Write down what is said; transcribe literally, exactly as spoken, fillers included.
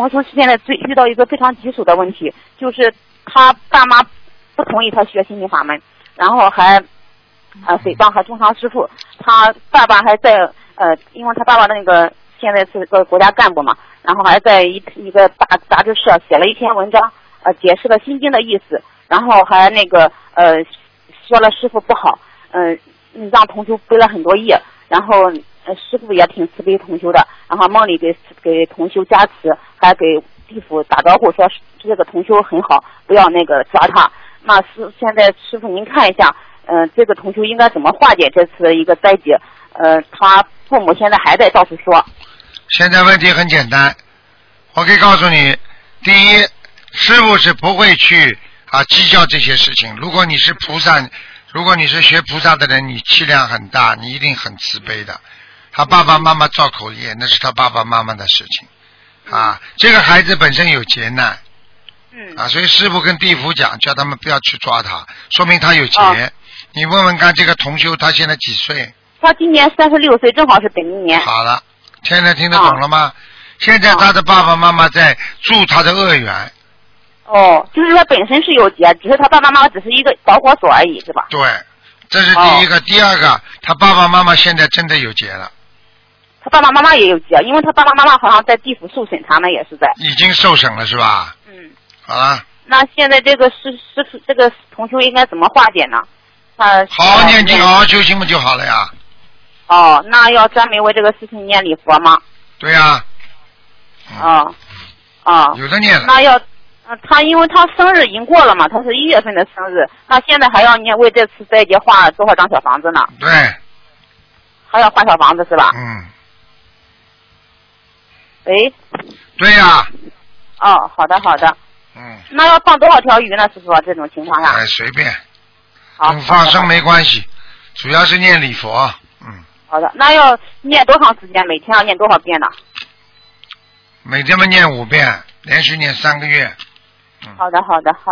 同修现在最遇到一个非常棘手的问题，就是他爸妈不同意他学心灵法门，然后还呃诽谤和中伤师傅。他爸爸还在呃，因为他爸爸那个现在是个国家干部嘛，然后还在一一个大杂志社写了一篇文章，呃，解释了心经的意思，然后还那个呃说了师傅不好，嗯、呃，让同修背了很多业，然后呃师傅也挺慈悲同修的，然后梦里给给同修加持，还给地府打招呼说这个同修很好，不要那个抓他。那师现在师傅您看一下，嗯、呃，这个同修应该怎么化解这次的一个灾劫？呃，他父母现在还在到处说。 现在问题很简单，我可以告诉你，第一，师父是不会去啊计较这些事情。如果你是菩萨，如果你是学菩萨的人，你气量很大，你一定很慈悲的。他爸爸妈妈造口业，那是他爸爸妈妈的事情啊。这个孩子本身有劫难， 嗯啊，所以师父跟地府讲，叫他们不要去抓他，说明他有劫。 哦、 你问问看，这个同修他现在几岁？ 他今年三十六岁，正好是本命年。 好了，现在听得懂了吗？啊、现在他的爸爸妈妈在助他的恶缘。 哦，就是说本身是有劫，只是他爸爸妈妈只是一个导火索而已，是吧？ 对，这是第一个。哦、第二个，他爸爸妈妈现在真的有劫了。 他爸爸妈妈也有劫，因为他爸爸妈妈好像在地府受审，他们也是在。 已经受审了是吧？ 嗯。 好了。 那现在这个师师傅这个同修应该怎么化解呢？他好好念经，好好修行不就好了呀？ 哦，那要专门为这个事情念礼佛吗？ 对呀、啊。 嗯、哦，哦。 有的念了。 那要，呃，他因为他生日已经过了嘛，他是一月份的生日，那现在还要念为这次灾劫画多少张小房子呢？ 对。 还要画小房子是吧？ 嗯。 喂。 对呀、啊。 哦，好的好的。 嗯。 那要放多少条鱼呢？师傅，这种情况下？ 哎，随便。 好。 跟放生没关系，主要是念礼佛。嗯。 好的，那要念多长时间？每天要念多少遍呢？ 每天嘛念五遍，连续念三个月。 嗯、好的，好的，好的。